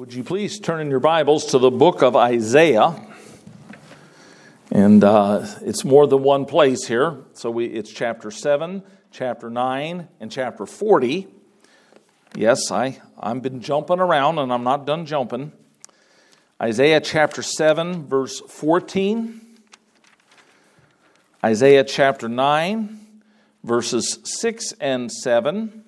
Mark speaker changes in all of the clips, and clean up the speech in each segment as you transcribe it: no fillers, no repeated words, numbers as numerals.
Speaker 1: Would you please turn in your Bibles to the book of Isaiah? And it's more than one place here. So it's chapter 7, chapter 9, and chapter 40. Yes, I've been jumping around and I'm not done jumping. Isaiah chapter 7, verse 14. Isaiah chapter 9, verses 6 and 7.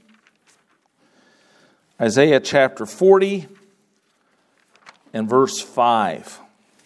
Speaker 1: Isaiah chapter 40 and verse 5.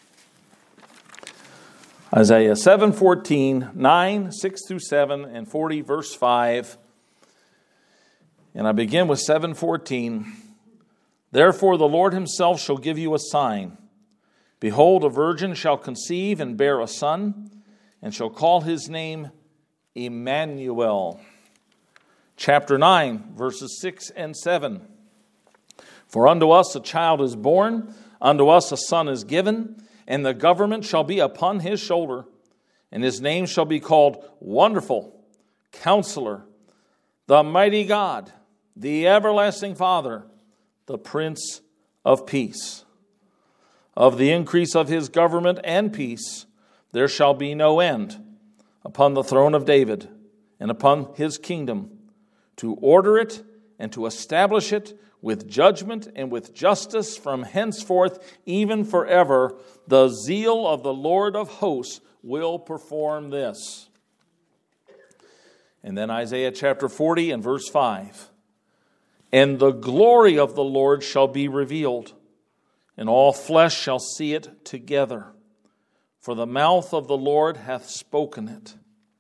Speaker 1: Isaiah 7:14, 9, 6 through 7, and 40, verse 5. And I begin with 7:14. Therefore the Lord himself shall give you a sign. Behold, a virgin shall conceive and bear a son, and shall call his name Emmanuel. Chapter 9, verses 6 and 7. For unto us a child is born, unto us a son is given, and the government shall be upon his shoulder, and his name shall be called Wonderful, Counselor, the Mighty God, the Everlasting Father, the Prince of Peace. Of the increase of his government and peace there shall be no end, upon the throne of David and upon his kingdom, to order it and to establish it with judgment and with justice from henceforth, even forever. The zeal of the Lord of hosts will perform this. And then Isaiah chapter 40 and verse 5. And the glory of the Lord shall be revealed, and all flesh shall see it together. For the mouth of the Lord hath spoken it.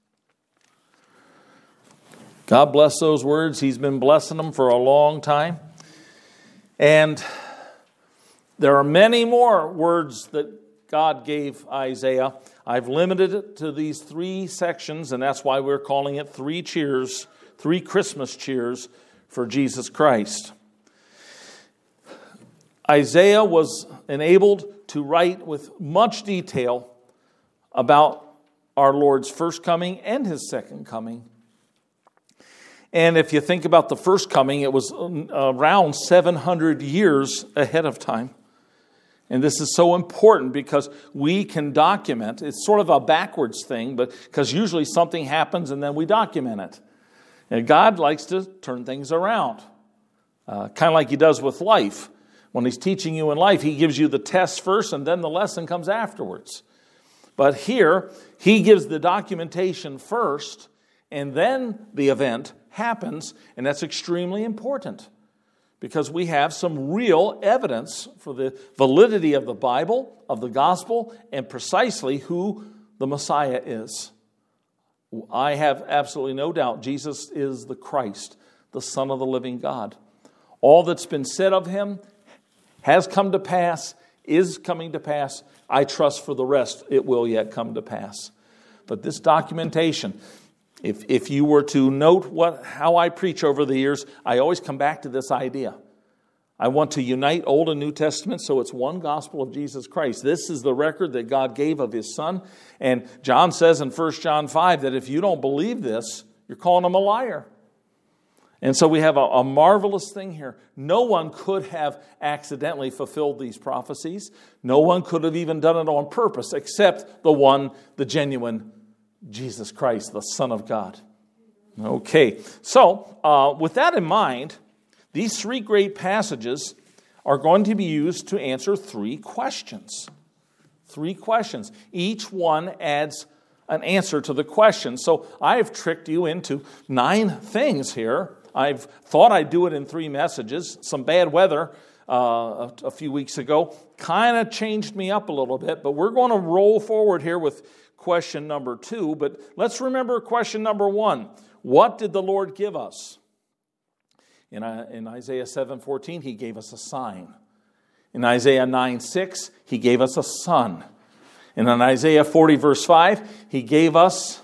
Speaker 1: God bless those words. He's been blessing them for a long time. And there are many more words that God gave Isaiah. I've limited it to these three sections, and that's why we're calling it three cheers, three Christmas cheers for Jesus Christ. Isaiah was enabled to write with much detail about our Lord's first coming and his second coming. And if you think about the first coming, it was around 700 years ahead of time. And this is so important because we can document. It's sort of a backwards thing, but because usually something happens and then we document it. And God likes to turn things around, kind of like he does with life. When he's teaching you in life, he gives you the test first and then the lesson comes afterwards. But here, he gives the documentation first and then the event happens, and that's extremely important because we have some real evidence for the validity of the Bible, of the gospel, and precisely who the Messiah is. I have absolutely no doubt Jesus is the Christ, the Son of the living God. All that's been said of him has come to pass, is coming to pass. I trust for the rest it will yet come to pass. But this documentation, if you were to note how I preach over the years, I always come back to this idea. I want to unite Old and New Testament so it's one gospel of Jesus Christ. This is the record that God gave of his Son. And John says in 1 John 5 that if you don't believe this, you're calling him a liar. And so we have a marvelous thing here. No one could have accidentally fulfilled these prophecies. No one could have even done it on purpose except the genuine Jesus Christ, the Son of God. Okay, so with that in mind, these three great passages are going to be used to answer three questions. Three questions. Each one adds an answer to the question. So I have tricked you into 9 things here. I've thought I'd do it in 3 messages. Some bad weather a few weeks ago kind of changed me up a little bit, but we're going to roll forward here with question number 2, but let's remember question number 1. What did the Lord give us? In Isaiah 7:14, he gave us a sign. In Isaiah 9:6, he gave us a son. And in Isaiah 40 verse 5, he gave us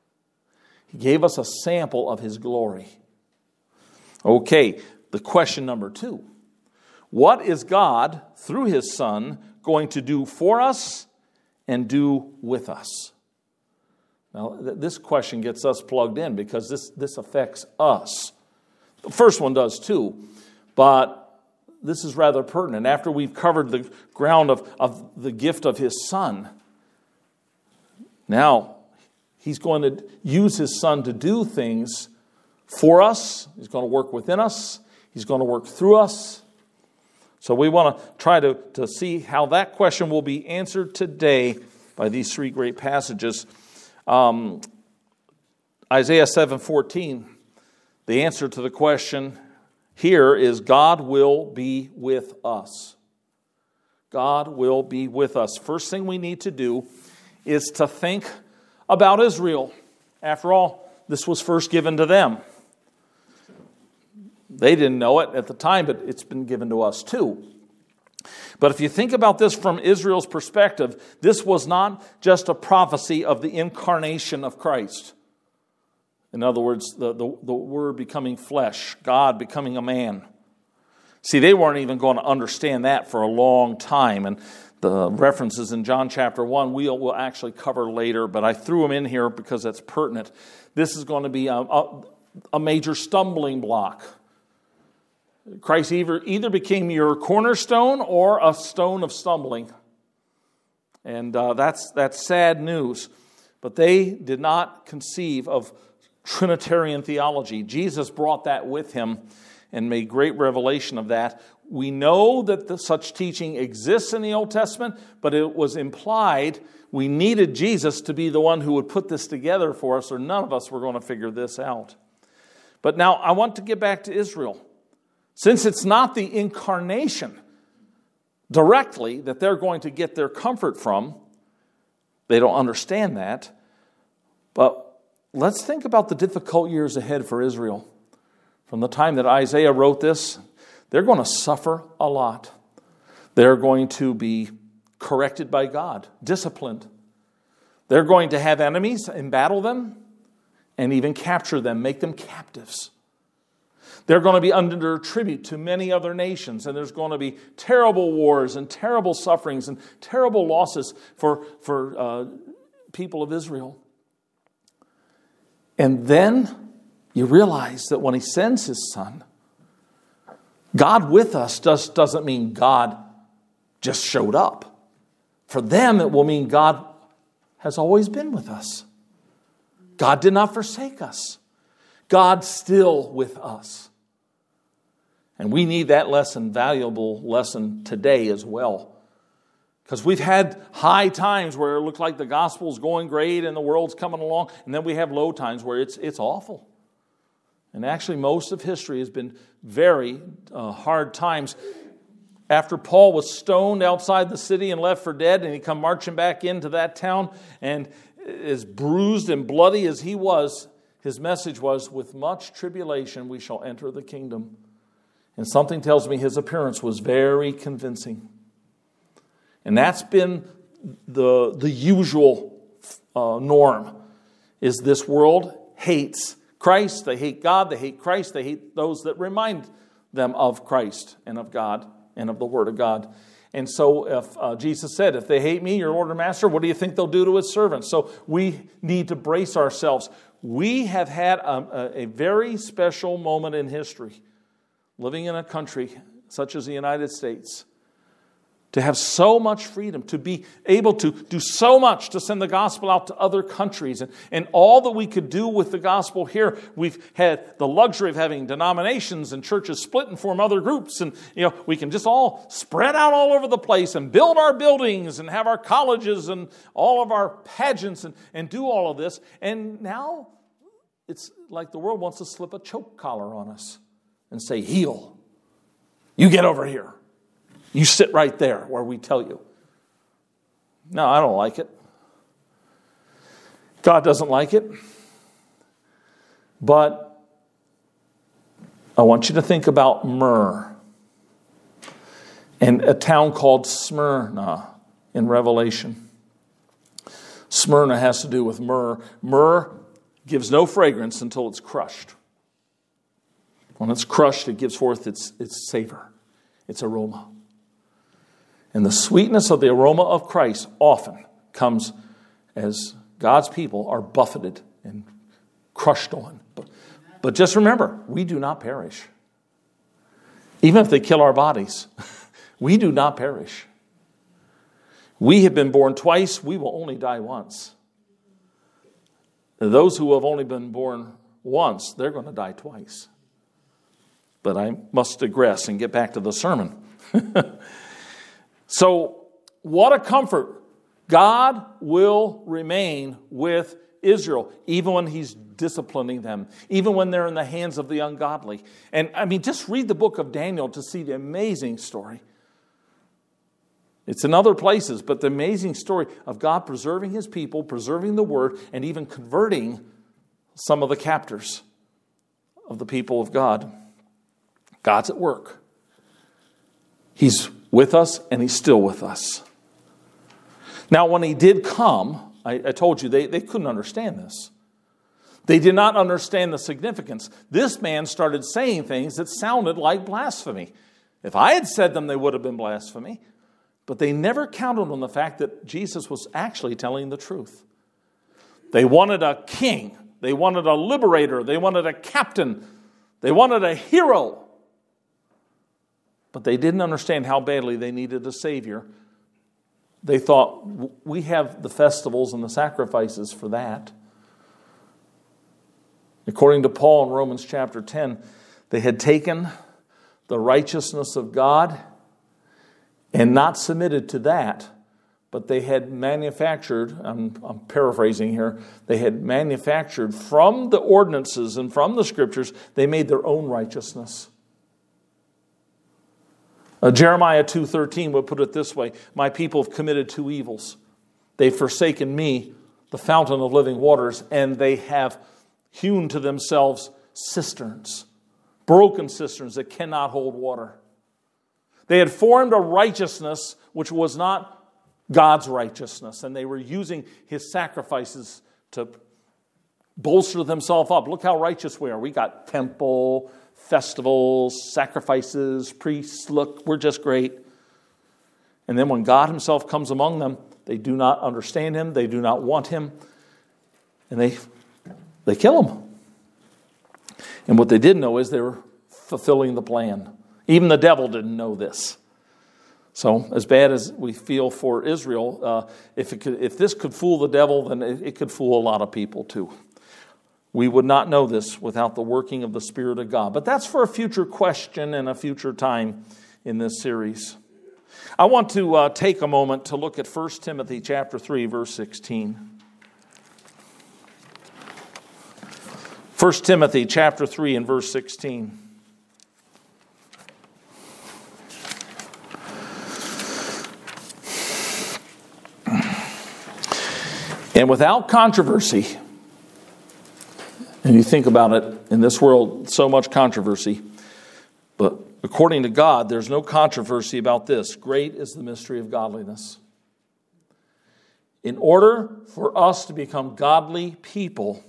Speaker 1: a sample of his glory. Okay, the question number 2. What is God, through his Son, going to do for us and do with us? Now, this question gets us plugged in because this affects us. The first one does too, but this is rather pertinent. After we've covered the ground of the gift of his Son, now he's going to use his Son to do things for us. He's going to work within us. He's going to work through us. So we want to try to see how that question will be answered today by these three great passages. Isaiah 7:14, the answer to the question here is God will be with us. God will be with us. First thing we need to do is to think about Israel. After all, this was first given to them. They didn't know it at the time, but it's been given to us too. But if you think about this from Israel's perspective, this was not just a prophecy of the incarnation of Christ. In other words, the Word becoming flesh, God becoming a man. See, they weren't even going to understand that for a long time. And the references in John chapter 1 we'll actually cover later, but I threw them in here because that's pertinent. This is going to be a major stumbling block. Christ either became your cornerstone or a stone of stumbling. And that's sad news. But they did not conceive of Trinitarian theology. Jesus brought that with him and made great revelation of that. We know that such teaching exists in the Old Testament, but it was implied we needed Jesus to be the one who would put this together for us, or none of us were going to figure this out. But now I want to get back to Israel. Since it's not the incarnation directly that they're going to get their comfort from, they don't understand that. But let's think about the difficult years ahead for Israel. From the time that Isaiah wrote this, they're going to suffer a lot. They're going to be corrected by God, disciplined. They're going to have enemies, embattle them, and even capture them, make them captives. They're going to be under tribute to many other nations, and there's going to be terrible wars and terrible sufferings and terrible losses for people of Israel. And then you realize that when he sends his Son, God with us doesn't mean God just showed up. For them, it will mean God has always been with us. God did not forsake us. God's still with us. And we need that valuable lesson today as well. Because we've had high times where it looked like the gospel's going great and the world's coming along, and then we have low times where it's awful. And actually most of history has been very hard times. After Paul was stoned outside the city and left for dead, and he come marching back into that town, and as bruised and bloody as he was, his message was, with much tribulation we shall enter the kingdom. And something tells me his appearance was very convincing. And that's been the usual norm, is this world hates Christ, they hate God, they hate Christ, they hate those that remind them of Christ and of God and of the Word of God. And so if Jesus said, if they hate me, your Lord and Master, what do you think they'll do to his servants? So we need to brace ourselves. We have had a very special moment in history, living in a country such as the United States, to have so much freedom, to be able to do so much to send the gospel out to other countries. And all that we could do with the gospel here, we've had the luxury of having denominations and churches split and form other groups. And we can just all spread out all over the place and build our buildings and have our colleges and all of our pageants and do all of this. And now it's like the world wants to slip a choke collar on us and say, heal. You get over here. You sit right there where we tell you. No, I don't like it. God doesn't like it. But I want you to think about Myrrh and a town called Smyrna in Revelation. Smyrna has to do with myrrh. Myrrh gives no fragrance until it's crushed. When it's crushed, it gives forth its savor, its aroma. And the sweetness of the aroma of Christ often comes as God's people are buffeted and crushed on. But just remember, we do not perish. Even if they kill our bodies, we do not perish. We have been born twice, we will only die once. Those who have only been born once, they're going to die twice. But I must digress and get back to the sermon. So, what a comfort. God will remain with Israel, even when he's disciplining them, even when they're in the hands of the ungodly. And I mean, just read the book of Daniel to see the amazing story. It's in other places, but the amazing story of God preserving his people, preserving the word, and even converting some of the captors of the people of God. God's at work. He's with us, and he's still with us. Now, when he did come, I told you they couldn't understand this. They did not understand the significance. This man started saying things that sounded like blasphemy. If I had said them, they would have been blasphemy. But they never counted on the fact that Jesus was actually telling the truth. They wanted a king. They wanted a liberator. They wanted a captain. They wanted a hero. But they didn't understand how badly they needed a Savior. They thought, we have the festivals and the sacrifices for that. According to Paul in Romans chapter 10, they had taken the righteousness of God and not submitted to that, but they had manufactured, I'm paraphrasing here, they had manufactured from the ordinances and from the scriptures, they made their own righteousness. Jeremiah 2:13 would put it this way, my people have committed two evils. They've forsaken me, the fountain of living waters, and they have hewn to themselves cisterns, broken cisterns that cannot hold water. They had formed a righteousness which was not God's righteousness, and they were using his sacrifices to bolster themselves up. Look how righteous we are. We got temple, festivals, sacrifices, priests. Look, we're just great. And then when God himself comes among them, they do not understand him. They do not want him. And they kill him. And what they didn't know is they were fulfilling the plan. Even the devil didn't know this. So, as bad as we feel for Israel, if this could fool the devil, then it could fool a lot of people too. We would not know this without the working of the Spirit of God. But that's for a future question and a future time in this series. I want to take a moment to look at 1 Timothy chapter 3, verse 16. 1 Timothy chapter 3 and verse 16. And without controversy, and you think about it, in this world, so much controversy, but according to God, there's no controversy about this. Great is the mystery of godliness. In order for us to become godly people,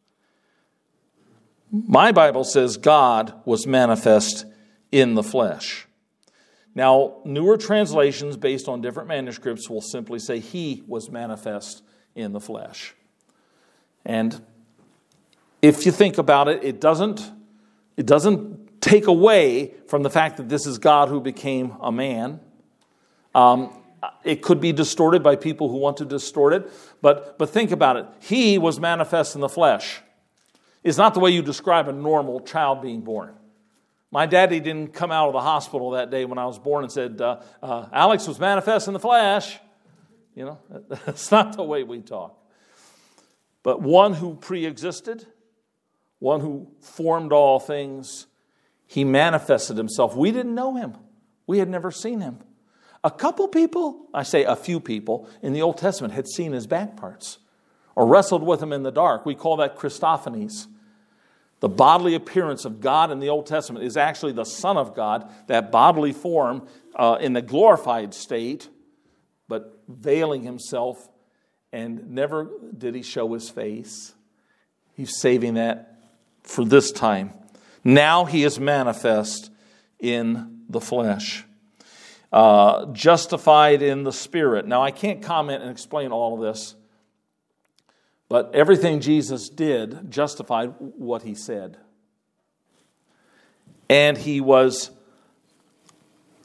Speaker 1: my Bible says God was manifest in the flesh. Now, newer translations based on different manuscripts will simply say he was manifest in the flesh. And if you think about it, it doesn't take away from the fact that this is God who became a man. It could be distorted by people who want to distort it, but think about it. He was manifest in the flesh. It's not the way you describe a normal child being born. My daddy didn't come out of the hospital that day when I was born and said, Alex was manifest in the flesh. You know, that's not the way we talk. But one who pre-existed, one who formed all things, he manifested himself. We didn't know him. We had never seen him. A couple people, I say a few people, in the Old Testament had seen his back parts or wrestled with him in the dark. We call that Christophanies. The bodily appearance of God in the Old Testament is actually the Son of God, that bodily form in the glorified state, but veiling himself, and never did he show his face. He's saving that for this time. Now he is manifest in the flesh. Justified in the Spirit. Now I can't comment and explain all of this, but everything Jesus did justified what he said. And he was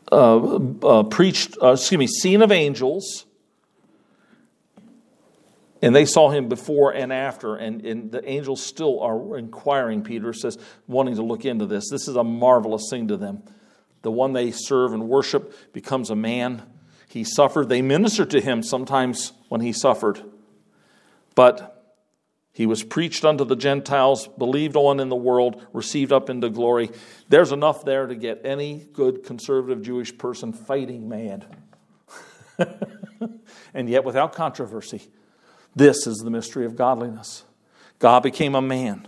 Speaker 1: seen of angels, and they saw him before and after, and the angels still are inquiring, Peter says, wanting to look into this. This is a marvelous thing to them. The one they serve and worship becomes a man. He suffered. They ministered to him sometimes when he suffered. But he was preached unto the Gentiles, believed on in the world, received up into glory. There's enough there to get any good conservative Jewish person fighting mad. And yet without controversy, this is the mystery of godliness. God became a man.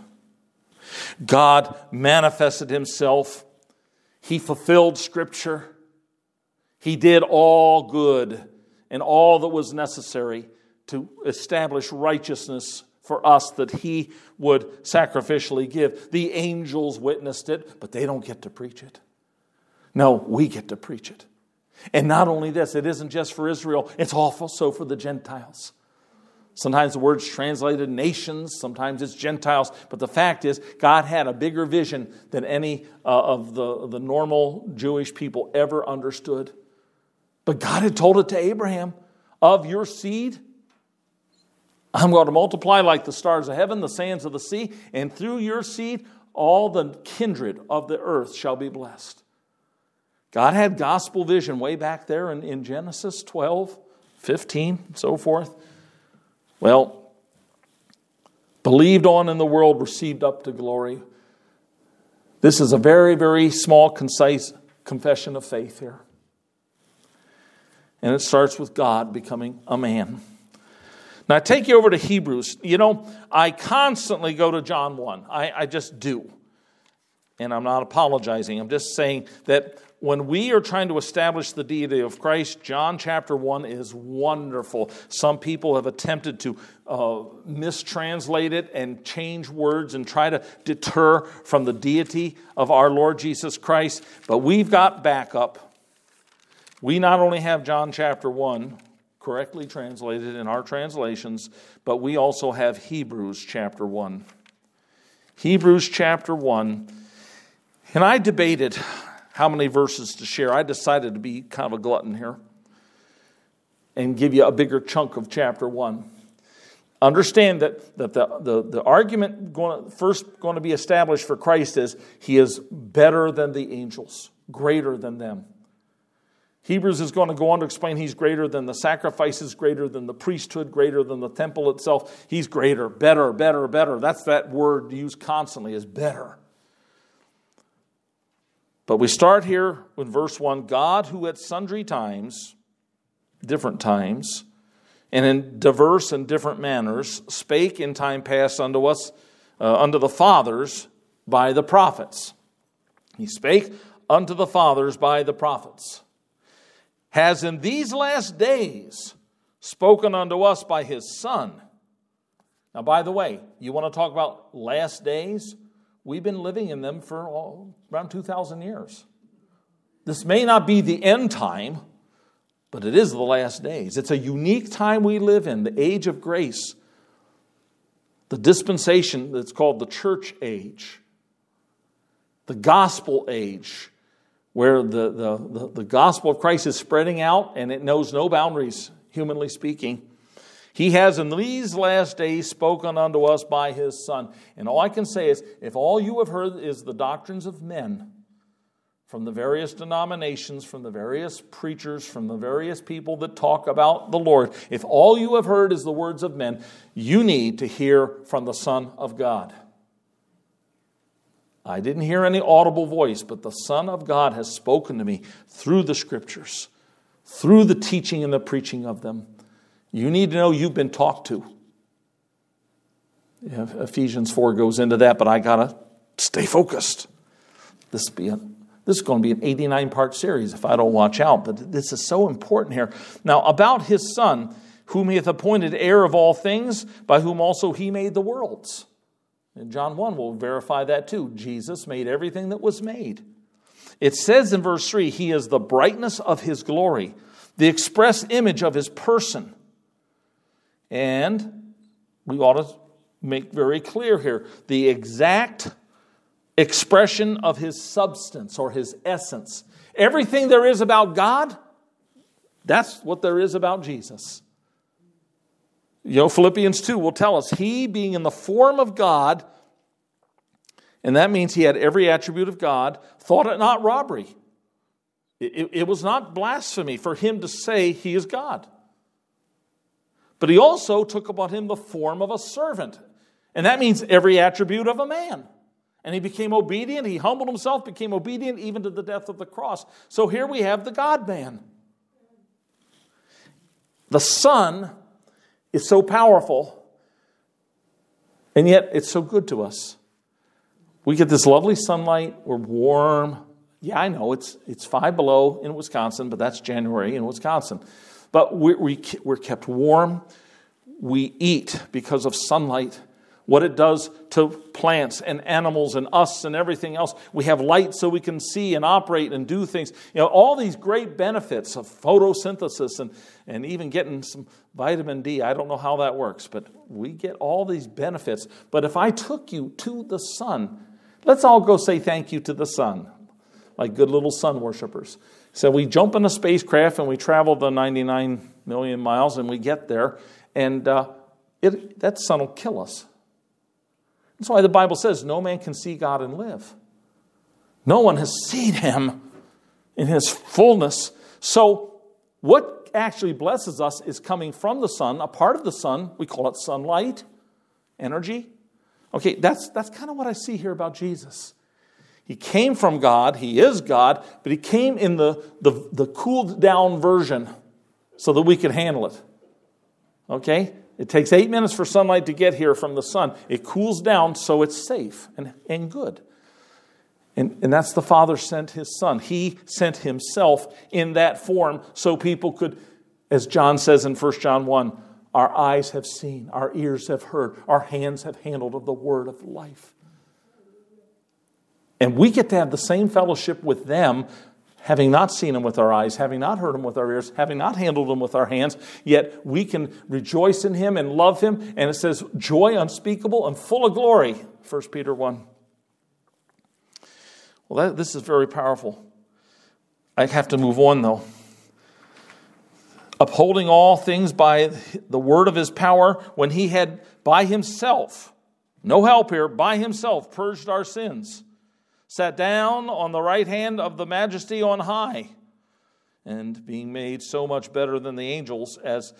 Speaker 1: God manifested himself. He fulfilled Scripture. He did all good and all that was necessary to establish righteousness for us that he would sacrificially give. The angels witnessed it, but they don't get to preach it. No, we get to preach it. And not only this, it isn't just for Israel, it's also for the Gentiles. Sometimes the word's translated nations, sometimes it's Gentiles, but the fact is God had a bigger vision than any of the normal Jewish people ever understood. But God had told it to Abraham, of your seed, I'm going to multiply like the stars of heaven, the sands of the sea, and through your seed, all the kindred of the earth shall be blessed. God had gospel vision way back there in Genesis 12, 15, and so forth. Well, believed on in the world, received up to glory. This is a very, very small, concise confession of faith here. And it starts with God becoming a man. Now, I take you over to Hebrews. You know, I constantly go to John 1. I just do. And I'm not apologizing. I'm just saying that when we are trying to establish the deity of Christ, John chapter 1 is wonderful. Some people have attempted to mistranslate it and change words and try to deter from the deity of our Lord Jesus Christ. But we've got backup. We not only have John chapter 1 correctly translated in our translations, but we also have Hebrews chapter 1. Hebrews chapter 1. And I debated how many verses to share. I decided to be kind of a glutton here and give you a bigger chunk of chapter 1. Understand that the argument first going to be established for Christ is he is better than the angels, greater than them. Hebrews is going to go on to explain he's greater than the sacrifices, greater than the priesthood, greater than the temple itself. He's greater, better, better, better. That's that word used constantly, is better. But we start here with verse 1. God, who at sundry times, different times, and in diverse and different manners, spake in time past unto us, unto the fathers by the prophets. He spake unto the fathers by the prophets. Has in these last days spoken unto us by his Son. Now, by the way, you want to talk about last days? We've been living in them for around 2,000 years. This may not be the end time, but it is the last days. It's a unique time we live in, the age of grace. The dispensation that's called the church age. The gospel age, where the gospel of Christ is spreading out and it knows no boundaries, humanly speaking. He has in these last days spoken unto us by his Son. And all I can say is, if all you have heard is the doctrines of men, from the various denominations, from the various preachers, from the various people that talk about the Lord, if all you have heard is the words of men, you need to hear from the Son of God. I didn't hear any audible voice, but the Son of God has spoken to me through the Scriptures, through the teaching and the preaching of them. You need to know you've been talked to. Yeah, Ephesians 4 goes into that, but I got to stay focused. This is going to be an 89-part series if I don't watch out, but this is so important here. Now, about his Son, whom he hath appointed heir of all things, by whom also he made the worlds. And John 1 will verify that too. Jesus made everything that was made. It says in verse 3, he is the brightness of his glory, the express image of his person. And we ought to make very clear here, the exact expression of his substance or his essence. Everything there is about God, that's what there is about Jesus. Philippians 2 will tell us, he being in the form of God, and that means he had every attribute of God, thought it not robbery. It was not blasphemy for him to say he is God. But he also took upon him the form of a servant. And that means every attribute of a man. And he became obedient. He humbled himself, became obedient even to the death of the cross. So here we have the God-man. The Son is so powerful, and yet it's so good to us. We get this lovely sunlight. We're warm. Yeah, I know it's 5 below in Wisconsin, but that's January in Wisconsin. But we're kept warm. We eat because of sunlight. What it does to plants and animals and us and everything else. We have light so we can see and operate and do things. All these great benefits of photosynthesis and even getting some vitamin D. I don't know how that works, but we get all these benefits. But if I took you to the sun, let's all go say thank you to the sun, like good little sun worshipers. So we jump in a spacecraft and we travel the 99 million miles and we get there, and that sun will kill us. That's why the Bible says no man can see God and live. No one has seen him in his fullness. So what actually blesses us is coming from the sun, a part of the sun. We call it sunlight, energy. Okay, that's kind of what I see here about Jesus. He came from God, he is God, but he came in the cooled down version so that we could handle it. Okay? It takes 8 minutes for sunlight to get here from the sun. It cools down so it's safe and good. And that's the Father sent his Son. He sent himself in that form so people could, as John says in 1 John 1, our eyes have seen, our ears have heard, our hands have handled of the word of life. And we get to have the same fellowship with them, having not seen him with our eyes, having not heard him with our ears, having not handled him with our hands, yet we can rejoice in him and love him. And it says, joy unspeakable and full of glory, 1 Peter 1. Well, this is very powerful. I have to move on, though. Upholding all things by the word of his power, when he had by himself, no help here, by himself purged our sins, sat down on the right hand of the majesty on high, and being made so much better than the angels, as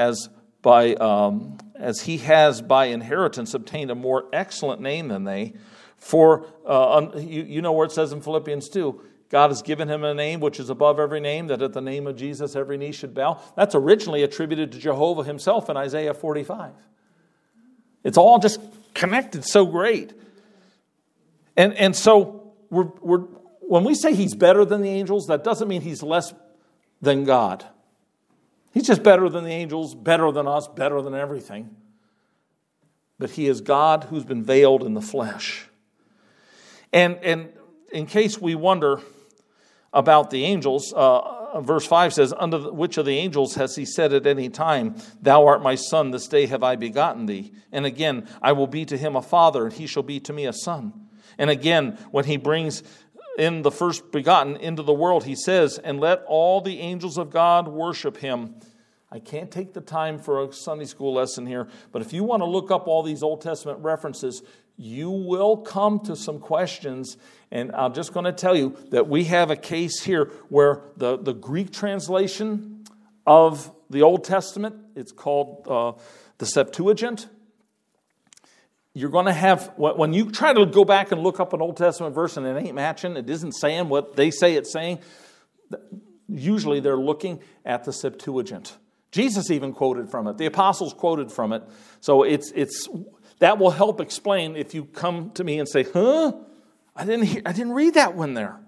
Speaker 1: he has by inheritance obtained a more excellent name than they. For you know where it says in Philippians 2, God has given him a name which is above every name, that at the name of Jesus every knee should bow. That's originally attributed to Jehovah himself in Isaiah 45. It's all just connected so great. And so when we say he's better than the angels, that doesn't mean he's less than God. He's just better than the angels, better than us, better than everything. But he is God who's been veiled in the flesh. And in case we wonder about the angels, verse 5 says, unto which of the angels has he said at any time, thou art my son, this day have I begotten thee? And again, I will be to him a father, and he shall be to me a son. And again, when he brings in the first begotten into the world, he says, and let all the angels of God worship him. I can't take the time for a Sunday school lesson here, but if you want to look up all these Old Testament references, you will come to some questions. And I'm just going to tell you that we have a case here where the Greek translation of the Old Testament, it's called the Septuagint. You're going to have, when you try to go back and look up an Old Testament verse and it ain't matching, it isn't saying what they say it's saying, usually they're looking at the Septuagint. Jesus even quoted from it. The apostles quoted from it. So it's that will help explain if you come to me and say, I didn't read that one there.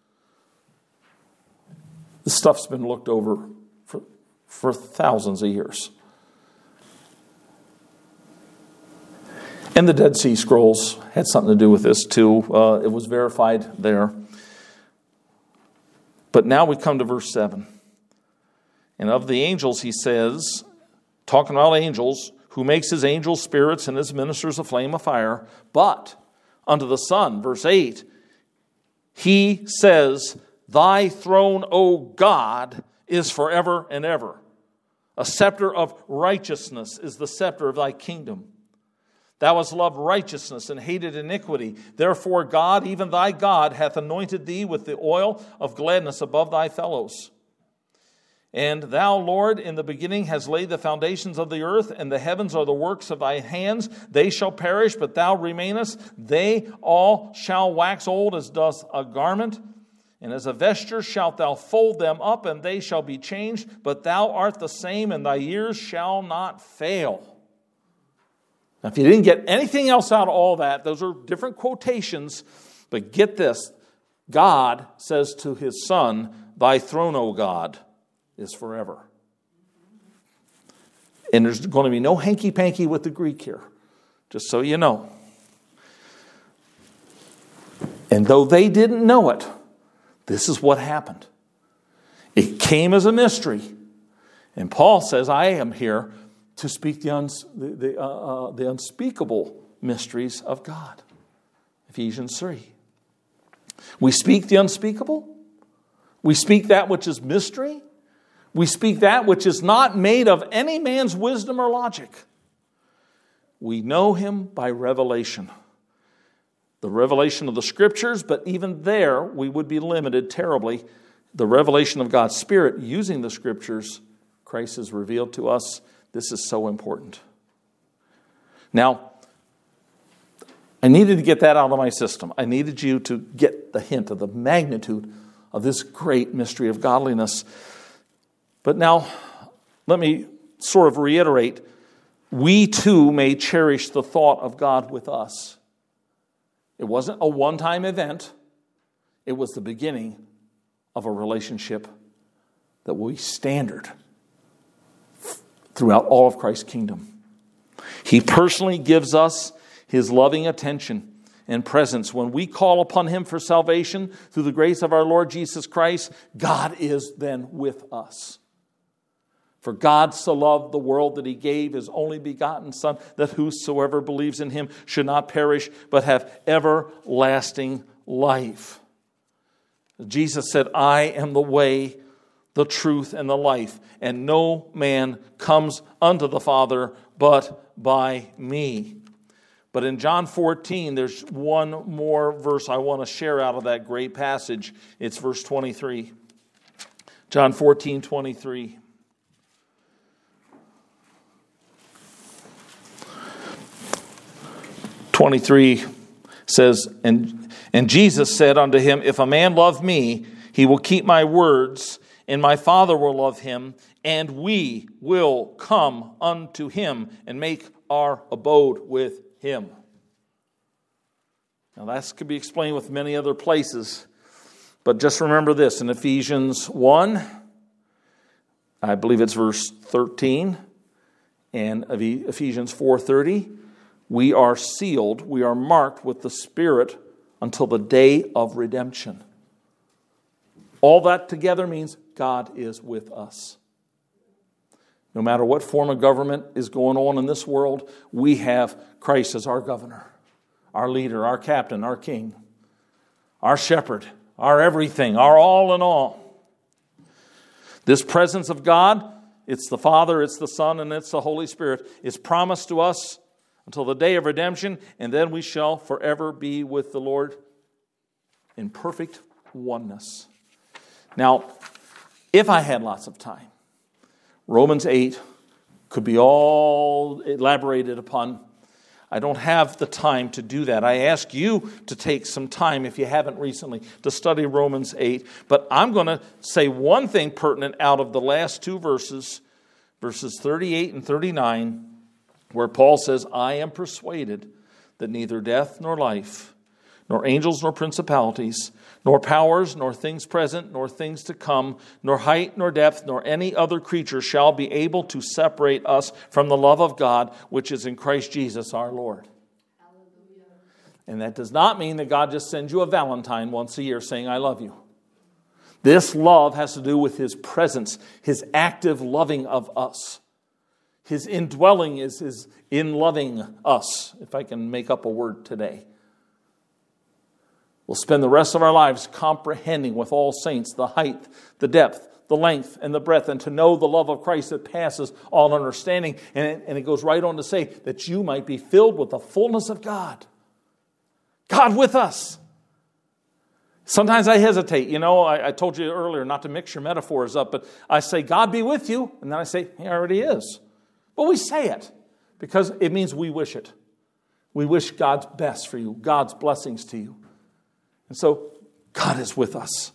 Speaker 1: This stuff's been looked over for thousands of years. And the Dead Sea Scrolls had something to do with this too. It was verified there. But now we come to verse 7. And of the angels, he says, talking about angels, who makes his angels spirits and his ministers a flame of fire. But unto the Son, verse 8, he says, Thy throne, O God, is forever and ever. A scepter of righteousness is the scepter of thy kingdom. Thou hast loved righteousness and hated iniquity. Therefore God, even thy God, hath anointed thee with the oil of gladness above thy fellows. And thou, Lord, in the beginning hast laid the foundations of the earth, and the heavens are the works of thy hands. They shall perish, but thou remainest. They all shall wax old as doth a garment. And as a vesture shalt thou fold them up, and they shall be changed. But thou art the same, and thy years shall not fail. Now, if you didn't get anything else out of all that, those are different quotations. But get this. God says to his Son, thy throne, O God, is forever. And there's going to be no hanky-panky with the Greek here, just so you know. And though they didn't know it, this is what happened. It came as a mystery. And Paul says, I am here to speak the unspeakable mysteries of God. Ephesians 3. We speak the unspeakable. We speak that which is mystery. We speak that which is not made of any man's wisdom or logic. We know him by revelation. The revelation of the Scriptures, but even there we would be limited terribly. The revelation of God's Spirit using the Scriptures, Christ is revealed to us. This is so important. Now, I needed to get that out of my system. I needed you to get the hint of the magnitude of this great mystery of godliness. But now, let me sort of reiterate. We too may cherish the thought of God with us. It wasn't a one-time event. It was the beginning of a relationship that will be standard throughout all of Christ's kingdom. He personally gives us his loving attention and presence. When we call upon him for salvation through the grace of our Lord Jesus Christ, God is then with us. For God so loved the world that he gave his only begotten Son, that whosoever believes in him should not perish, but have everlasting life. Jesus said, I am the way, the truth, and the life, and no man comes unto the Father but by me. But in John 14, there's one more verse I want to share out of that great passage. It's verse 23. John 14:23. Says, and Jesus said unto him, if a man love me, he will keep my words, and my Father will love him, and we will come unto him and make our abode with him. Now that could be explained with many other places, but just remember this, in Ephesians 1, I believe it's verse 13, and Ephesians 4:30, we are sealed, we are marked with the Spirit until the day of redemption. All that together means God is with us. No matter what form of government is going on in this world, we have Christ as our governor, our leader, our captain, our king, our shepherd, our everything, our all in all. This presence of God, it's the Father, it's the Son, and it's the Holy Spirit, is promised to us until the day of redemption, and then we shall forever be with the Lord in perfect oneness. Now, if I had lots of time, Romans 8 could be all elaborated upon. I don't have the time to do that. I ask you to take some time, if you haven't recently, to study Romans 8. But I'm going to say one thing pertinent out of the last two verses, verses 38 and 39, where Paul says, I am persuaded that neither death nor life, nor angels nor principalities, nor powers, nor things present, nor things to come, nor height, nor depth, nor any other creature shall be able to separate us from the love of God, which is in Christ Jesus our Lord. Hallelujah. And that does not mean that God just sends you a Valentine once a year saying, I love you. This love has to do with his presence, his active loving of us. His indwelling is his in loving us, if I can make up a word today. We'll spend the rest of our lives comprehending with all saints the height, the depth, the length, and the breadth, and to know the love of Christ that passes all understanding. And it goes right on to say that you might be filled with the fullness of God. God with us. Sometimes I hesitate. I told you earlier not to mix your metaphors up, but I say, God be with you, and then I say, He already is. But we say it because it means we wish it. We wish God's best for you, God's blessings to you. And so, God is with us.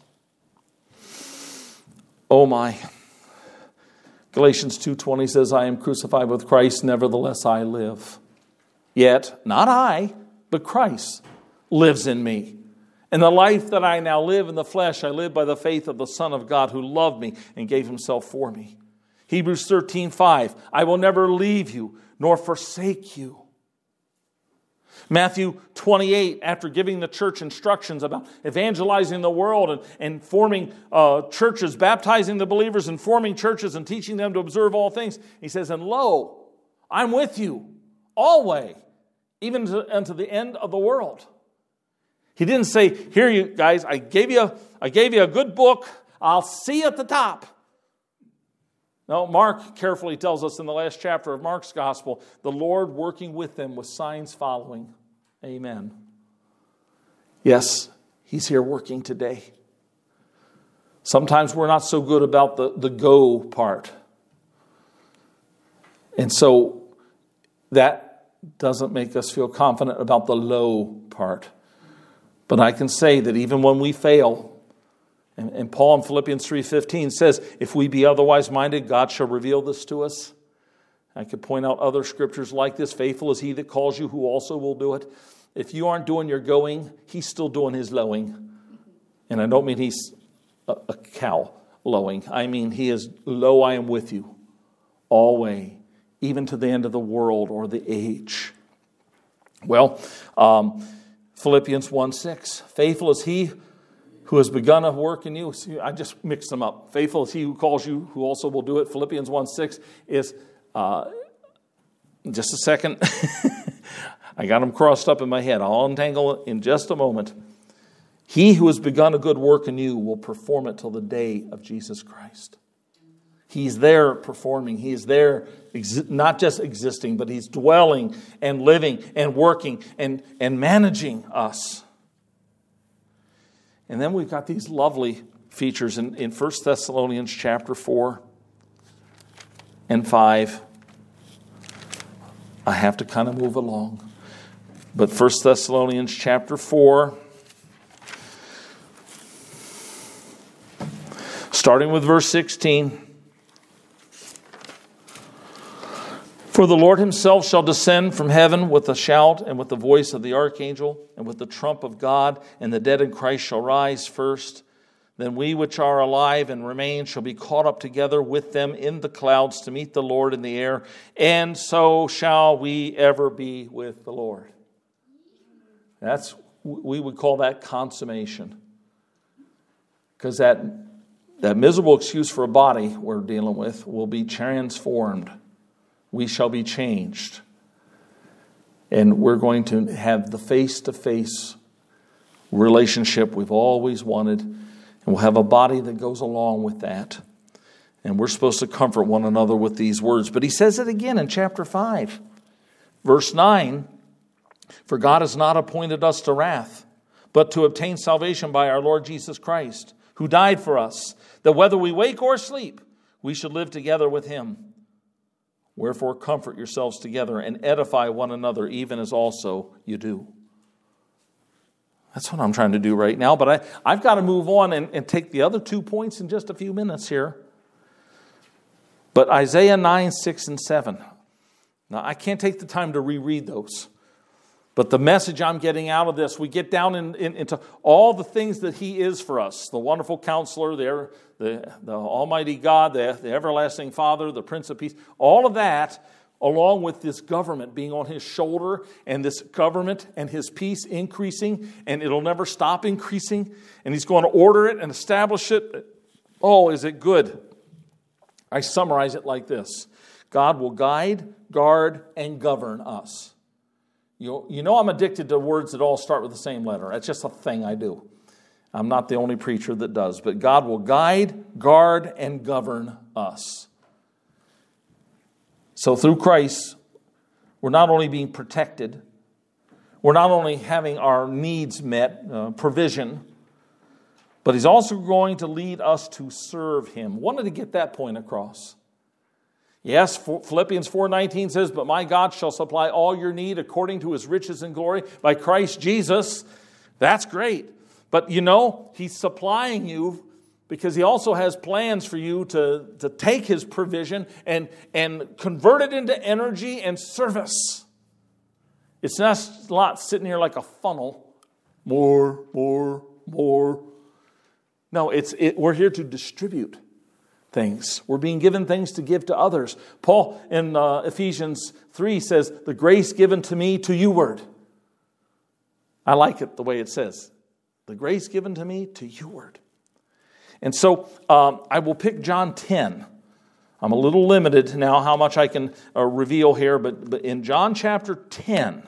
Speaker 1: Oh my. Galatians 2:20 says, I am crucified with Christ, nevertheless I live. Yet, not I, but Christ lives in me. And the life that I now live in the flesh, I live by the faith of the Son of God who loved me and gave Himself for me. Hebrews 13:5, I will never leave you nor forsake you. Matthew 28, after giving the church instructions about evangelizing the world and forming churches, baptizing the believers and forming churches and teaching them to observe all things, He says, and lo, I'm with you always, even unto the end of the world. He didn't say, here you guys, I gave you a good book, I'll see you at the top. No, Mark carefully tells us in the last chapter of Mark's gospel, the Lord working with them with signs following. Amen. Yes, He's here working today. Sometimes we're not so good about the go part. And so that doesn't make us feel confident about the low part. But I can say that even when we fail, and Paul in Philippians 3:15 says, if we be otherwise minded, God shall reveal this to us. I could point out other scriptures like this. Faithful is He that calls you, who also will do it. If you aren't doing your going, He's still doing His lowing. And I don't mean He's a cow lowing. I mean He is, lo, I am with you always, even to the end of the world or the age. Well, Philippians 1:6, faithful is He who has begun a work in you. See, I just mixed them up. Faithful is He who calls you, who also will do it. Philippians 1:6 is, just a second. I got them crossed up in my head. I'll untangle it in just a moment. He who has begun a good work in you will perform it till the day of Jesus Christ. He's there performing. He is there not just existing, but He's dwelling and living and working and managing us. And then we've got these lovely features in 1 Thessalonians chapter 4 and 5. I have to kind of move along. But 1 Thessalonians chapter 4, starting with verse 16. For the Lord Himself shall descend from heaven with a shout and with the voice of the archangel and with the trump of God, and the dead in Christ shall rise first. Then we which are alive and remain shall be caught up together with them in the clouds to meet the Lord in the air, and so shall we ever be with the Lord. We would call that consummation. Because that miserable excuse for a body we're dealing with will be transformed. We shall be changed. And we're going to have the face-to-face relationship we've always wanted. And we'll have a body that goes along with that. And we're supposed to comfort one another with these words. But he says it again in chapter 5. Verse 9, for God has not appointed us to wrath, but to obtain salvation by our Lord Jesus Christ, who died for us, that whether we wake or sleep, we should live together with Him. Wherefore comfort yourselves together and edify one another, even as also you do. That's what I'm trying to do right now, but I've got to move on and take the other 2 points in just a few minutes here. But Isaiah 9, 6, and 7. Now, I can't take the time to reread those. But the message I'm getting out of this, we get down into all the things that He is for us. The wonderful Counselor, the Almighty God, the everlasting Father, the Prince of Peace. All of that, along with this government being on His shoulder, and this government and His peace increasing, and it'll never stop increasing. And He's going to order it and establish it. Oh, is it good? I summarize it like this. God will guide, guard, and govern us. You know I'm addicted to words that all start with the same letter. That's just a thing I do. I'm not the only preacher that does. But God will guide, guard, and govern us. So through Christ, we're not only being protected, we're not only having our needs met, provision, but He's also going to lead us to serve Him. Wanted to get that point across. Yes, Philippians 4:19 says, but my God shall supply all your need according to His riches and glory by Christ Jesus. That's great. But He's supplying you because He also has plans for you to take His provision and convert it into energy and service. It's not sitting here like a funnel. More. No, we're here to distribute things. We're being given things to give to others. Paul in Ephesians 3 says, the grace given to me to you-ward. I like it the way it says. The grace given to me to you-ward. And so I will pick John 10. I'm a little limited now how much I can reveal here, but in John chapter 10,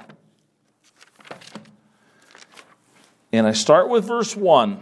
Speaker 1: and I start with verse 1.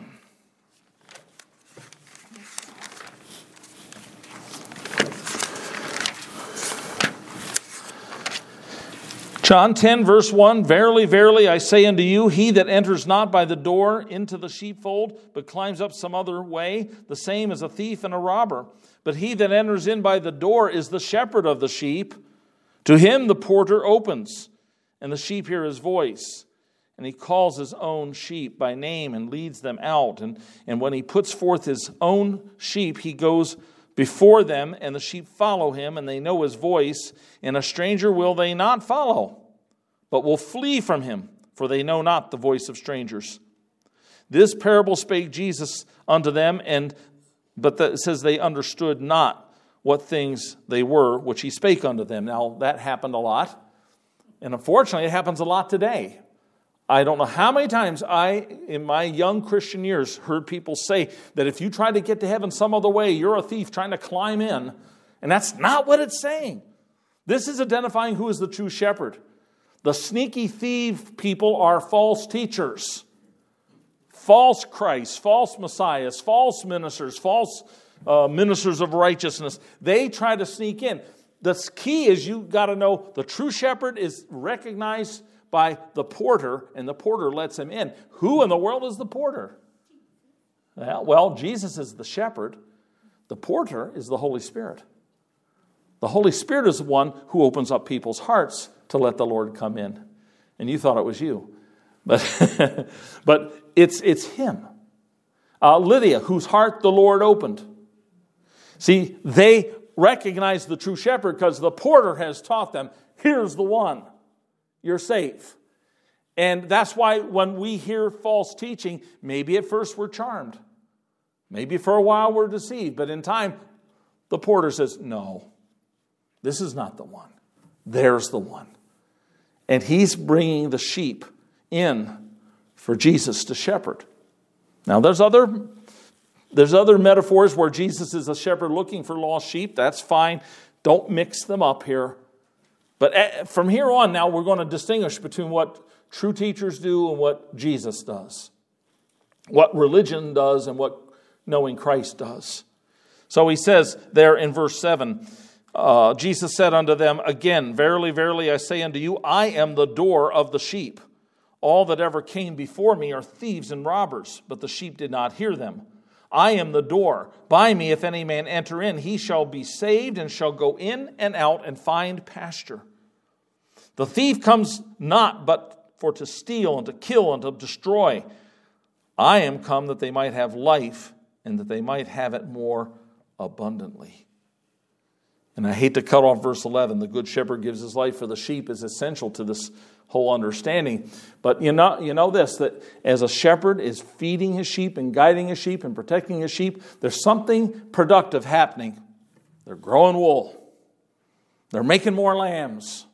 Speaker 1: John 10, verse 1, verily, verily, I say unto you, he that enters not by the door into the sheepfold, but climbs up some other way, the same is a thief and a robber. But he that enters in by the door is the shepherd of the sheep. To him the porter opens, and the sheep hear his voice. And he calls his own sheep by name and leads them out. And when he puts forth his own sheep, he goes before them, and the sheep follow him, and they know his voice. And a stranger will they not follow, but will flee from him, for they know not the voice of strangers. This parable spake Jesus unto them, but it says they understood not what things they were, which he spake unto them. Now, that happened a lot, and unfortunately, it happens a lot today. I don't know how many times I, in my young Christian years, heard people say that if you try to get to heaven some other way, you're a thief trying to climb in. And that's not what it's saying. This is identifying who is the true shepherd. The sneaky thief people are false teachers, false Christs, false messiahs, false ministers, false ministers of righteousness. They try to sneak in. The key is you got to know the true shepherd is recognized by the porter, and the porter lets him in. Who in the world is the porter? Well, Jesus is the shepherd. The porter is the Holy Spirit. The Holy Spirit is the one who opens up people's hearts to let the Lord come in. And you thought it was you. But, but it's Him. Lydia, whose heart the Lord opened. See, they recognize the true shepherd because the porter has taught them, here's the one. You're safe. And that's why when we hear false teaching, maybe at first we're charmed. Maybe for a while we're deceived. But in time, the porter says, no, this is not the one. There's the one. And he's bringing the sheep in for Jesus to shepherd. Now there's other metaphors where Jesus is a shepherd looking for lost sheep. That's fine. Don't mix them up here. But from here on now, we're going to distinguish between what true teachers do and what Jesus does. What religion does and what knowing Christ does. So he says there in verse 7, Jesus said unto them again, verily, verily, I say unto you, I am the door of the sheep. All that ever came before me are thieves and robbers, but the sheep did not hear them. I am the door. By me, if any man enter in, he shall be saved and shall go in and out and find pasture. The thief comes not but for to steal and to kill and to destroy. I am come that they might have life and that they might have it more abundantly. And I hate to cut off verse 11. The good shepherd gives his life for the sheep is essential to this whole understanding. But you know this, that as a shepherd is feeding his sheep and guiding his sheep and protecting his sheep, there's something productive happening. They're growing wool. They're making more lambs.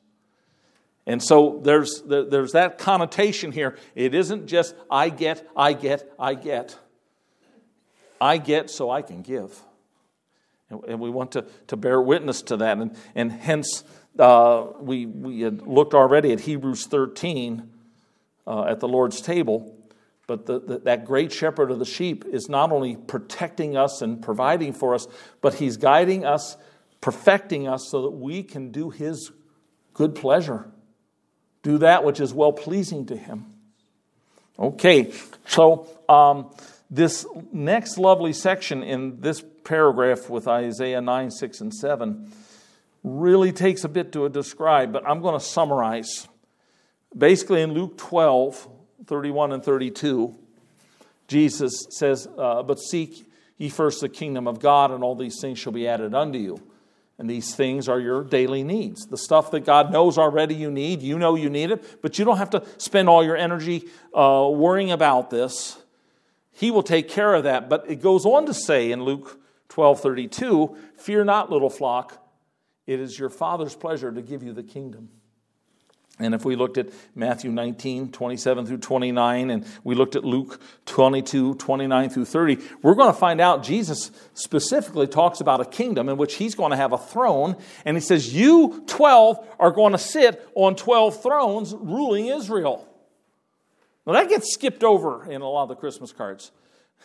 Speaker 1: And so there's that connotation here. It isn't just I get so I can give. And we want to bear witness to that. And hence, we had looked already at Hebrews 13 at the Lord's table. But that great shepherd of the sheep is not only protecting us and providing for us, but he's guiding us, perfecting us so that we can do his good pleasure. Do that which is well-pleasing to him. Okay, so this next lovely section in this paragraph with Isaiah 9, 6, and 7 really takes a bit to describe, but I'm going to summarize. Basically in Luke 12, 31 and 32, Jesus says, but seek ye first the kingdom of God, and all these things shall be added unto you. And these things are your daily needs. The stuff that God knows already you need. You know you need it, but you don't have to spend all your energy worrying about this. He will take care of that. But it goes on to say in Luke 12:32, fear not, little flock. It is your Father's pleasure to give you the kingdom. And if we looked at Matthew 19, 27 through 29, and we looked at Luke 22, 29 through 30, we're going to find out Jesus specifically talks about a kingdom in which he's going to have a throne. And he says, you 12 are going to sit on 12 thrones ruling Israel. Now that gets skipped over in a lot of the Christmas cards.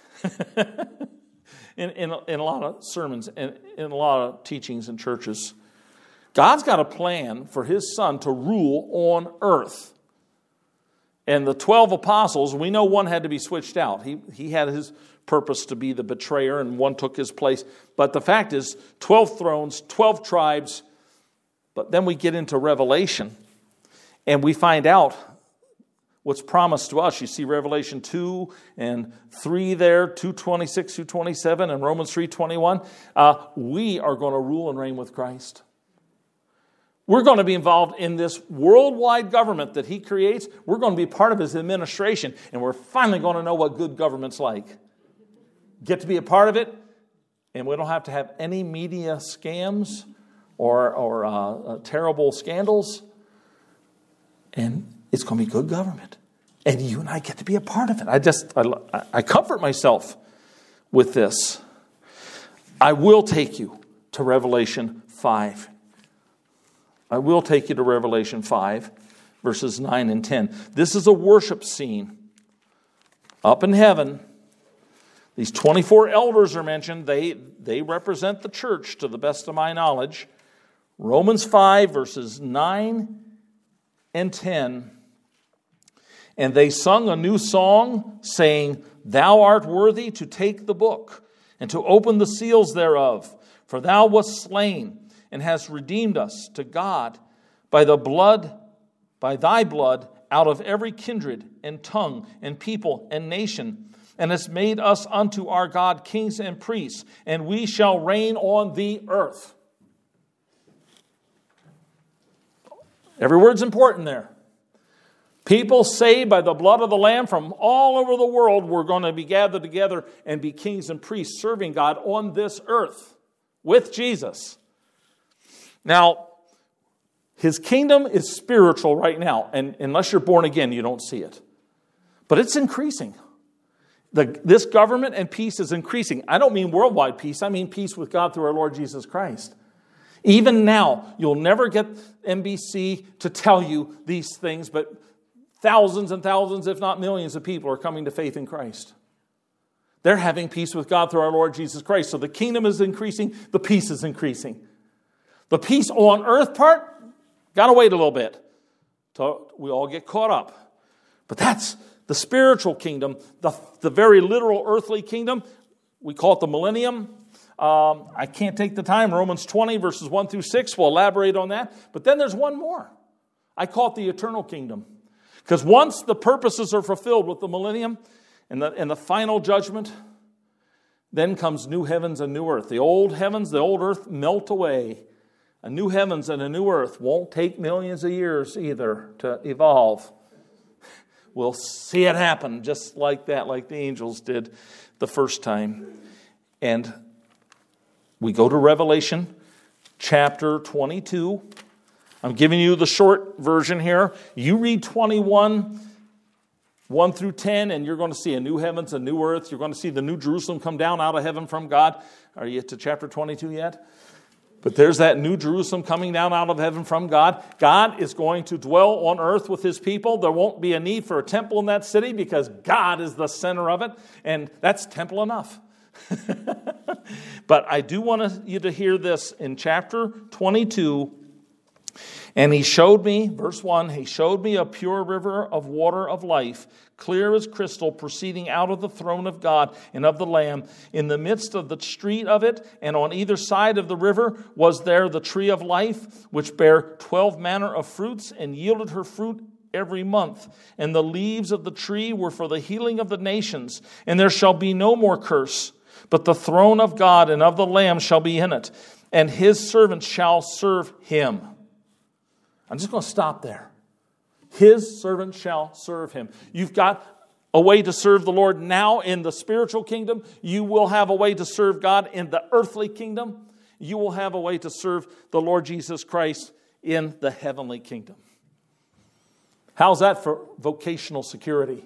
Speaker 1: in a lot of sermons and in a lot of teachings in churches. God's got a plan for his son to rule on earth. And the 12 apostles, we know one had to be switched out. He had his purpose to be the betrayer, and one took his place. But the fact is, 12 thrones, 12 tribes. But then we get into Revelation, and we find out what's promised to us. You see Revelation 2 and 3 there, 2:26 through 27, and Romans 3:21. We are going to rule and reign with Christ. We're going to be involved in this worldwide government that he creates. We're going to be part of his administration, and we're finally going to know what good government's like. Get to be a part of it, and we don't have to have any media scams or terrible scandals. And it's going to be good government. And you and I get to be a part of it. I comfort myself with this. I will take you to Revelation 5. I will take you to Revelation 5, verses 9 and 10. This is a worship scene. Up in heaven, these 24 elders are mentioned. They represent the church to the best of my knowledge. Romans 5, verses 9 and 10. And they sung a new song, saying, Thou art worthy to take the book and to open the seals thereof. For thou wast slain, and hast redeemed us to God by thy blood, out of every kindred and tongue and people and nation, and hast made us unto our God kings and priests, and we shall reign on the earth. Every word's important there. People saved by the blood of the Lamb from all over the world were going to be gathered together and be kings and priests serving God on this earth with Jesus. Now, his kingdom is spiritual right now, and unless you're born again, you don't see it. But it's increasing. This government and peace is increasing. I don't mean worldwide peace. I mean peace with God through our Lord Jesus Christ. Even now, you'll never get NBC to tell you these things, but thousands and thousands, if not millions of people are coming to faith in Christ. They're having peace with God through our Lord Jesus Christ. So the kingdom is increasing, the peace is increasing. The peace on earth part, got to wait a little bit till we all get caught up. But that's the spiritual kingdom, the very literal earthly kingdom. We call it the millennium. I can't take the time. Romans 20, verses 1 through 6 will elaborate on that. But then there's one more. I call it the eternal kingdom. Because once the purposes are fulfilled with the millennium and the final judgment, then comes new heavens and new earth. The old heavens, the old earth melt away. A new heavens and a new earth won't take millions of years either to evolve. We'll see it happen just like that, like the angels did the first time. And we go to Revelation chapter 22. I'm giving you the short version here. You read 21 1 through 10, and you're going to see a new heavens, a new earth. You're going to see the new Jerusalem come down out of heaven from God. Are you to chapter 22 yet? But there's that new Jerusalem coming down out of heaven from God. God is going to dwell on earth with his people. There won't be a need for a temple in that city because God is the center of it, and that's temple enough. But I do want you to hear this in chapter 22. And he showed me, verse 1, he showed me a pure river of water of life, clear as crystal, proceeding out of the throne of God and of the Lamb. In the midst of the street of it, and on either side of the river, was there the tree of life, which bare 12 manner of fruits, and yielded her fruit every month. And the leaves of the tree were for the healing of the nations. And there shall be no more curse, but the throne of God and of the Lamb shall be in it, and his servants shall serve him. I'm just going to stop there. His servants shall serve him. You've got a way to serve the Lord now in the spiritual kingdom. You will have a way to serve God in the earthly kingdom. You will have a way to serve the Lord Jesus Christ in the heavenly kingdom. How's that for vocational security?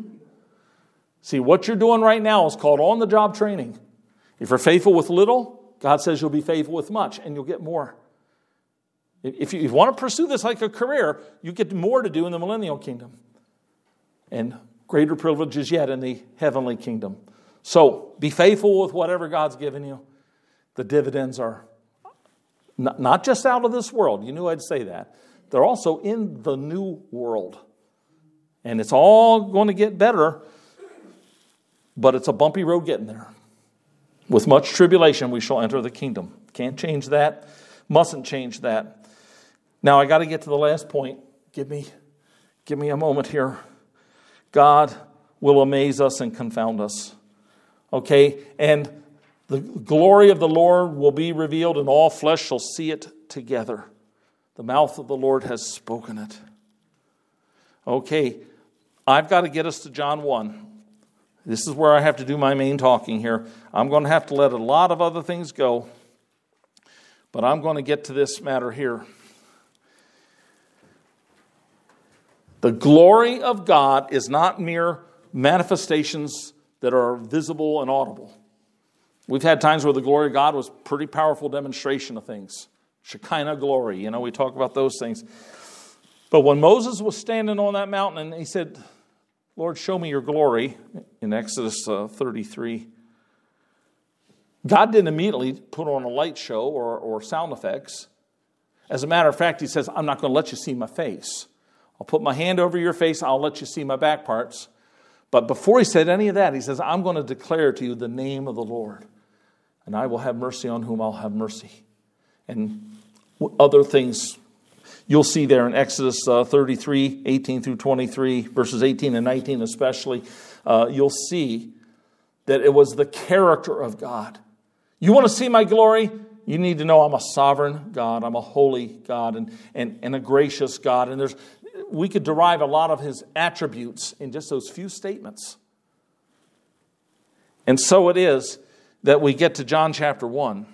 Speaker 1: See, what you're doing right now is called on-the-job training. If you're faithful with little, God says you'll be faithful with much, and you'll get more. If you want to pursue this like a career, you get more to do in the millennial kingdom. And greater privileges yet in the heavenly kingdom. So, be faithful with whatever God's given you. The dividends are not just out of this world. You knew I'd say that. They're also in the new world. And it's all going to get better, but it's a bumpy road getting there. With much tribulation, we shall enter the kingdom. Can't change that. Mustn't change that. Now, I got to get to the last point. Give me a moment here. God will amaze us and confound us. Okay? And the glory of the Lord will be revealed, and all flesh shall see it together. The mouth of the Lord has spoken it. Okay, I've got to get us to John 1. This is where I have to do my main talking here. I'm going to have to let a lot of other things go, but I'm going to get to this matter here. The glory of God is not mere manifestations that are visible and audible. We've had times where the glory of God was pretty powerful demonstration of things. Shekinah glory, we talk about those things. But when Moses was standing on that mountain and he said, Lord, show me your glory, in Exodus 33, God didn't immediately put on a light show or sound effects. As a matter of fact, he says, I'm not going to let you see my face. I'll put my hand over your face. I'll let you see my back parts. But before he said any of that, he says, I'm going to declare to you the name of the Lord. And I will have mercy on whom I'll have mercy. And other things you'll see there in Exodus 33, 18 through 23, verses 18 and 19 especially. You'll see that it was the character of God. You want to see my glory? You need to know I'm a sovereign God. I'm a holy God and a gracious God. And we could derive a lot of his attributes in just those few statements. And so it is that we get to John chapter 1.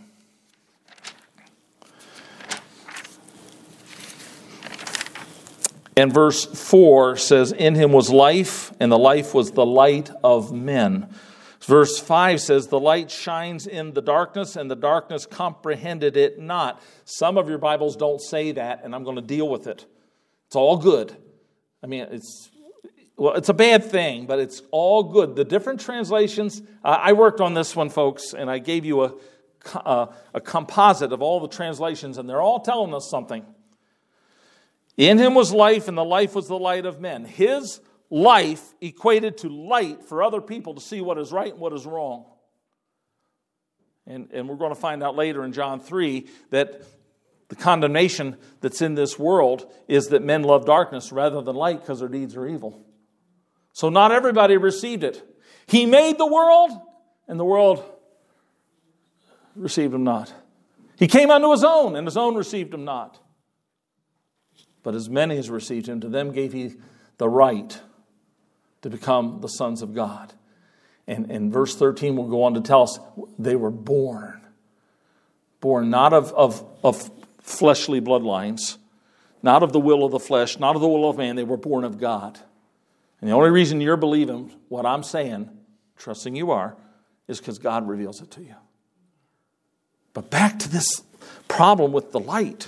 Speaker 1: And verse 4 says, in him was life, and the life was the light of men. Verse 5 says, the light shines in the darkness, and the darkness comprehended it not. Some of your Bibles don't say that, and I'm going to deal with it. It's all good. I mean, it's a bad thing, but it's all good. The different translations, I worked on this one, folks, and I gave you a composite of all the translations, and they're all telling us something. In him was life, and the life was the light of men. His life equated to light for other people to see what is right and what is wrong. And we're going to find out later in John 3 that the condemnation that's in this world is that men love darkness rather than light because their deeds are evil. So not everybody received it. He made the world, and the world received him not. He came unto his own, and his own received him not. But as many as received him, to them gave he the right to become the sons of God. And verse 13 will go on to tell us they were born. Born not of fleshly bloodlines, not of the will of the flesh, not of the will of man. They were born of God. And the only reason you're believing what I'm saying, trusting you are, is because God reveals it to you. But back to this problem with the light.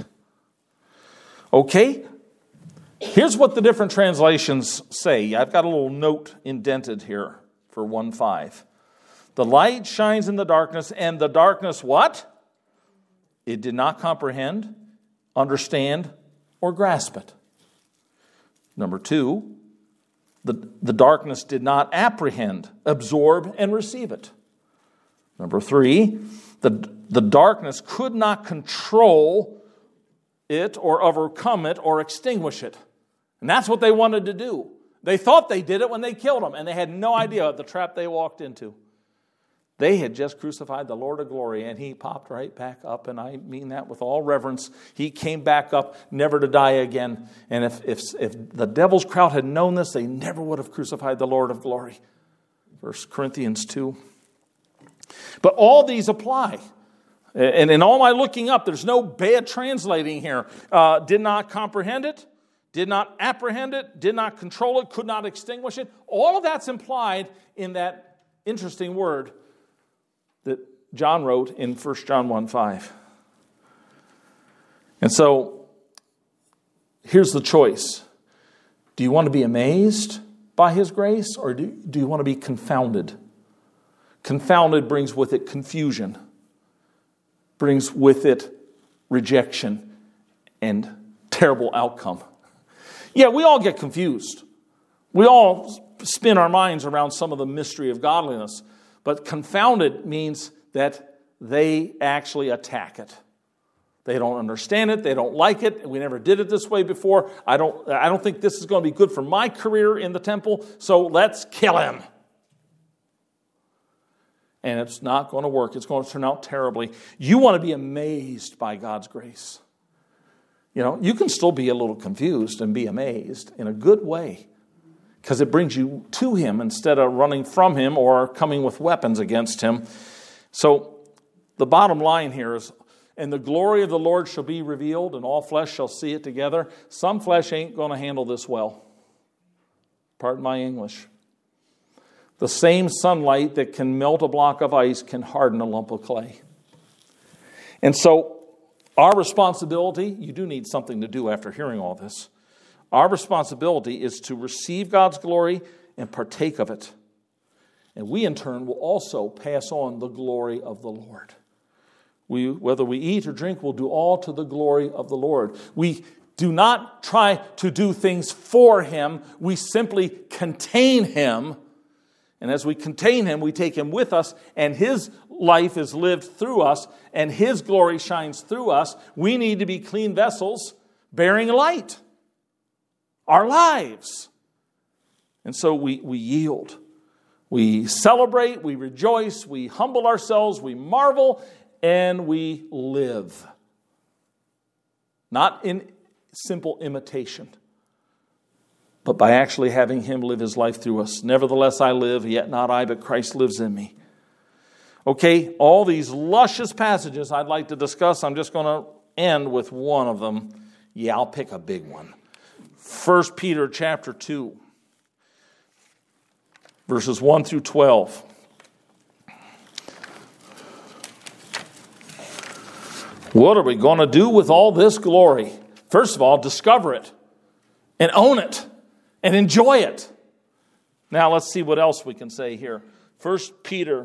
Speaker 1: Okay? Here's what the different translations say. I've got a little note indented here for 1:5. The light shines in the darkness, and the darkness what? It did not comprehend, understand, or grasp it. Number 2, the darkness did not apprehend, absorb, and receive it. Number 3, the darkness could not control it or overcome it or extinguish it. And that's what they wanted to do. They thought they did it when they killed him, and they had no idea the trap they walked into. They had just crucified the Lord of glory, and he popped right back up, and I mean that with all reverence. He came back up, never to die again. And if the devil's crowd had known this, they never would have crucified the Lord of glory. 1 Corinthians 2. But all these apply. And in all my looking up, there's no bad translating here. Did not comprehend it, did not apprehend it, did not control it, could not extinguish it. All of that's implied in that interesting word that John wrote in 1 John 1:5. And so, here's the choice. Do you want to be amazed by his grace, or do you want to be confounded? Confounded brings with it confusion, brings with it rejection and terrible outcome. Yeah, we all get confused. We all spin our minds around some of the mystery of godliness. But confounded means that they actually attack it. They don't understand it. They don't like it. We never did it this way before. I don't think this is going to be good for my career in the temple, so let's kill him. And it's not going to work. It's going to turn out terribly. You want to be amazed by God's grace. You know, you can still be a little confused and be amazed in a good way, because it brings you to him instead of running from him or coming with weapons against him. So the bottom line here is, and the glory of the Lord shall be revealed, and all flesh shall see it together. Some flesh ain't going to handle this well. Pardon my English. The same sunlight that can melt a block of ice can harden a lump of clay. And so our responsibility, you do need something to do after hearing all this. Our responsibility is to receive God's glory and partake of it. And we, in turn, will also pass on the glory of the Lord. Whether we eat or drink, we'll do all to the glory of the Lord. We do not try to do things for him. We simply contain him. And as we contain him, we take him with us, and his life is lived through us, and his glory shines through us. We need to be clean vessels bearing light. Our lives. And so we yield. We celebrate, we rejoice, we humble ourselves, we marvel, and we live. Not in simple imitation, but by actually having him live his life through us. Nevertheless I live, yet not I, but Christ lives in me. Okay, all these luscious passages I'd like to discuss. I'm just going to end with one of them. Yeah, I'll pick a big one. 1 Peter chapter 2, verses 1 through 12. What are we going to do with all this glory? First of all, discover it and own it and enjoy it. Now let's see what else we can say here. 1 Peter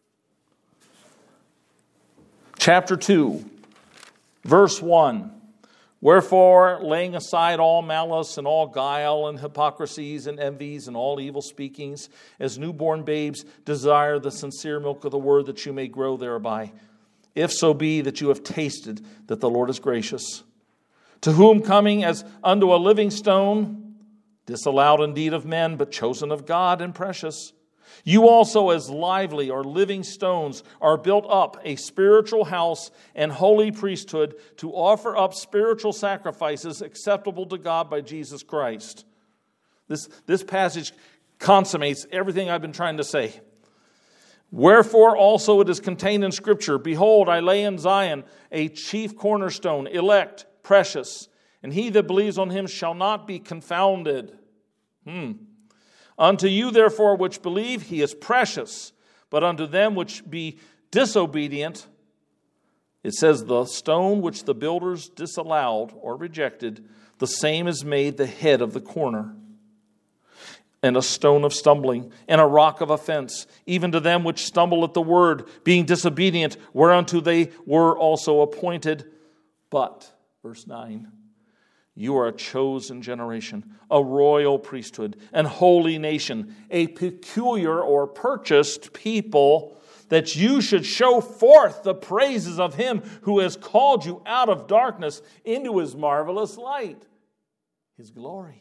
Speaker 1: chapter 2, verse 1. Wherefore, laying aside all malice and all guile and hypocrisies and envies and all evil speakings, as newborn babes desire the sincere milk of the word, that you may grow thereby. If so be that you have tasted that the Lord is gracious. To whom coming as unto a living stone, disallowed indeed of men, but chosen of God and precious, you also as lively or living stones are built up a spiritual house and holy priesthood to offer up spiritual sacrifices acceptable to God by Jesus Christ. This passage consummates everything I've been trying to say. Wherefore also it is contained in Scripture, behold, I lay in Zion a chief cornerstone, elect, precious, and he that believes on him shall not be confounded. Unto you, therefore, which believe, he is precious. But unto them which be disobedient, it says, the stone which the builders disallowed or rejected, the same is made the head of the corner, and a stone of stumbling, and a rock of offense, even to them which stumble at the word, being disobedient, whereunto they were also appointed. But, verse 9, you are a chosen generation, a royal priesthood, an holy nation, a peculiar or purchased people, that you should show forth the praises of him who has called you out of darkness into his marvelous light, his glory,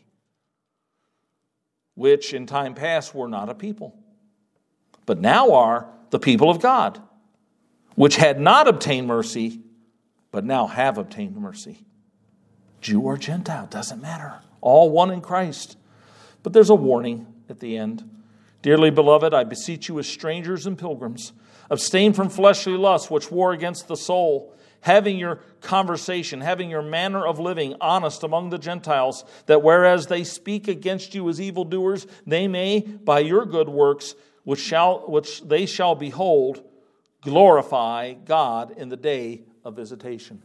Speaker 1: which in time past were not a people, but now are the people of God, which had not obtained mercy, but now have obtained mercy. Jew or Gentile, doesn't matter. All one in Christ. But there's a warning at the end. Dearly beloved, I beseech you as strangers and pilgrims, abstain from fleshly lusts which war against the soul, having your conversation, having your manner of living honest among the Gentiles, that whereas they speak against you as evildoers, they may, by your good works, which they shall behold, glorify God in the day of visitation.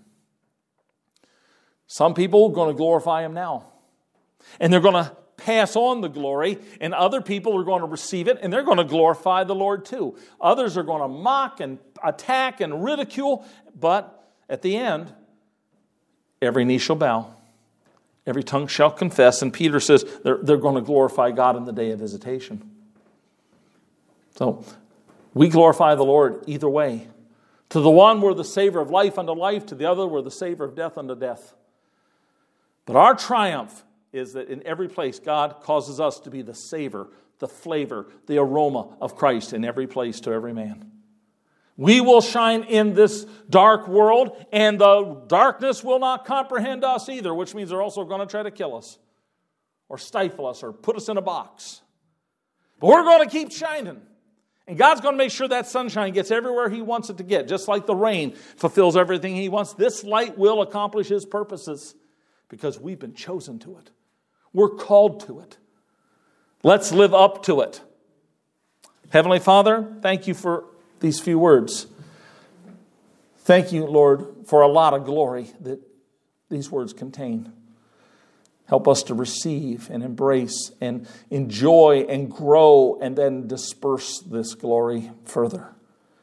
Speaker 1: Some people are going to glorify him now, and they're going to pass on the glory, and other people are going to receive it, and they're going to glorify the Lord too. Others are going to mock and attack and ridicule, but at the end, every knee shall bow, every tongue shall confess, and Peter says they're going to glorify God in the day of visitation. So, we glorify the Lord either way. To the one, we're the savor of life unto life. To the other, we're the savor of death unto death. But our triumph is that in every place, God causes us to be the savor, the flavor, the aroma of Christ in every place to every man. We will shine in this dark world, and the darkness will not comprehend us either, which means they're also going to try to kill us or stifle us or put us in a box. But we're going to keep shining. And God's going to make sure that sunshine gets everywhere he wants it to get, just like the rain fulfills everything he wants. This light will accomplish his purposes because we've been chosen to it. We're called to it. Let's live up to it. Heavenly Father, thank you for these few words. Thank you, Lord, for a lot of glory that these words contain. Help us to receive and embrace and enjoy and grow and then disperse this glory further.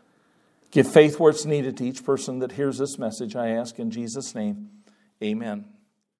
Speaker 1: Give faith where it's needed to each person that hears this message, I ask in Jesus' name. Amen.